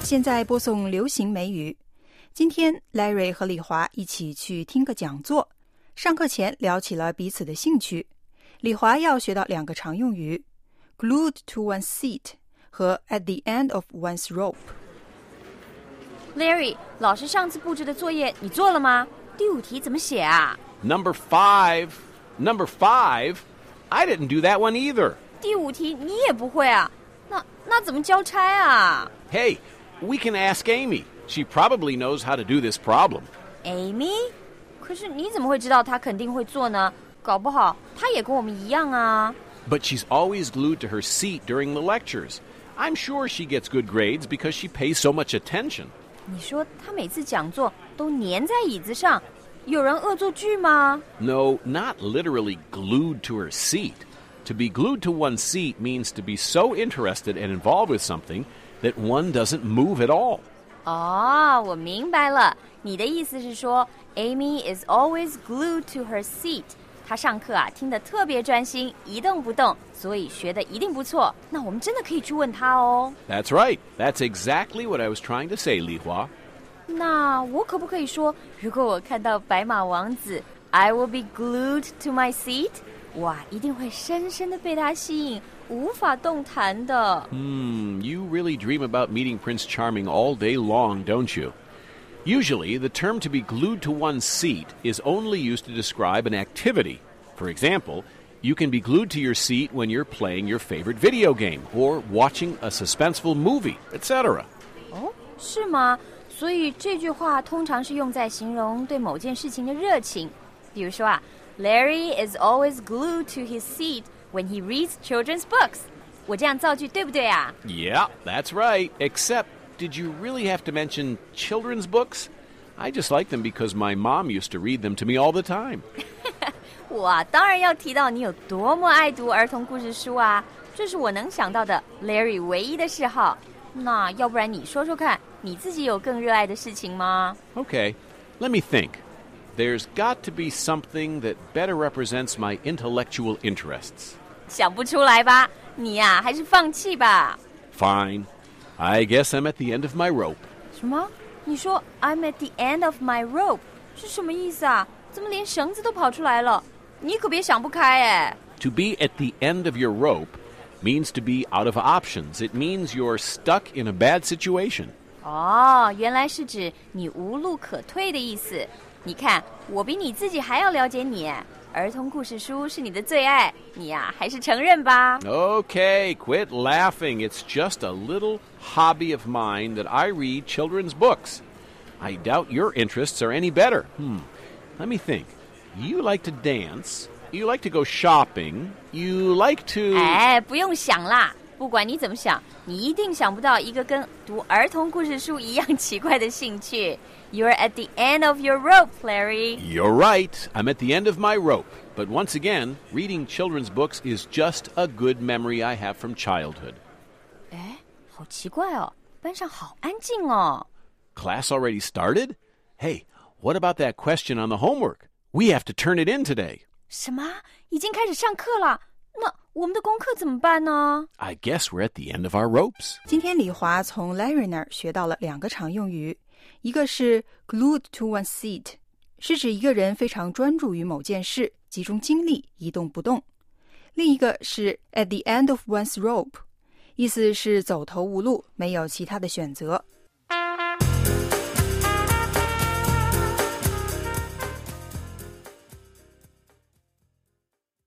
现在播送流行美语。今天 Larry 和李华一起去听个讲座，上课前聊起了彼此的兴趣。李华要学到2个常用语 glued to one's seat 和 at the end of one's rope。 Larry， 老师上次布置的作业你做了吗？第5题怎么写啊？ Number 5. I didn't do that one either. 第5题你也不会啊？那怎么交差啊？ Hey, we can ask Amy. She probably knows how to do this problem. Amy？ 可是你怎么会知道她肯定会做呢？搞不好她也跟我们一样啊。 But she's always glued to her seat during the lectures. I'm sure she gets good grades because she pays so much attention. 你说她每次讲座都黏在椅子上，有人恶作剧吗？ No, not literally glued to her seat. To be glued to one's seat means to be so interested and involved with something that one doesn't move at all. 哦，我明白了，你的意思是说 Amy is always glued to her seat。 她上课啊听得特别专心，一动不动，所以学得一定不错。那我们真的可以去问她哦。 That's right. That's exactly what I was trying to say, Li Hua. 那我可不可以说，如果我看到白马王子 I will be glued to my seat， 哇，一定会深深地被他吸引，无法动弹的。 You really dream about meeting Prince Charming all day long, don't you? Usually, the term to be glued to one's seat is only used to describe an activity. For example, you can be glued to your seat when you're playing your favorite video game or watching a suspenseful movie, etc. 哦，是吗？所以这句话通常是用在形容对某件事情的热情。比如说啊 Larry is always glued to his seat when he reads children's books。 我这样造句对不对啊？ Yeah, that's right. Except, did you really have to mention children's books? I just like them because my mom used to read them to me all the time. 我啊当然要提到你有多么爱读儿童故事书啊，这是我能想到的 Larry 唯一的嗜好。那要不然你说说看，你自己有更热爱的事情吗？ Okay, let me think. There's got to be something that better represents my intellectual interests. 想不出来吧？你呀还是放弃吧。 Fine. I guess I'm at the end of my rope. 什么？你说 I'm at the end of my rope 是什么意思啊？怎么连绳子都跑出来了？你可别想不开哎。 To be at the end of your rope means to be out of options. It means you're stuck in a bad situation. 哦，原来是指你无路可退的意思。你看，我比你自己还要了解你。儿童故事书是你的最爱，你呀还是承认吧。 Okay, quit laughing. It's just a little hobby of mine that I read children's books. I doubt your interests are any better. Let me think. You like to dance. You like to go shopping. You like to... 哎，不用想啦，不管你怎么想，你一定想不到一个跟读儿童故事书一样奇怪的兴趣。You're at the end of your rope, Larry. You're right. I'm at the end of my rope. But once again, reading children's books is just a good memory I have from childhood. 哎，好奇怪哦，班上好安静哦。 Class already started? Hey, what about that question on the homework? We have to turn it in today. 什么？已经开始上课了？那我们的功课怎么办呢？ I guess we're at the end of our ropes. 今天李华从 Larry 那儿学到了2个常用语，一个是 glued to one's seat， 是指一个人非常专注于某件事，集中精力，一动不动。另一个是 at the end of one's rope， 意思是走投无路，没有其他的选择。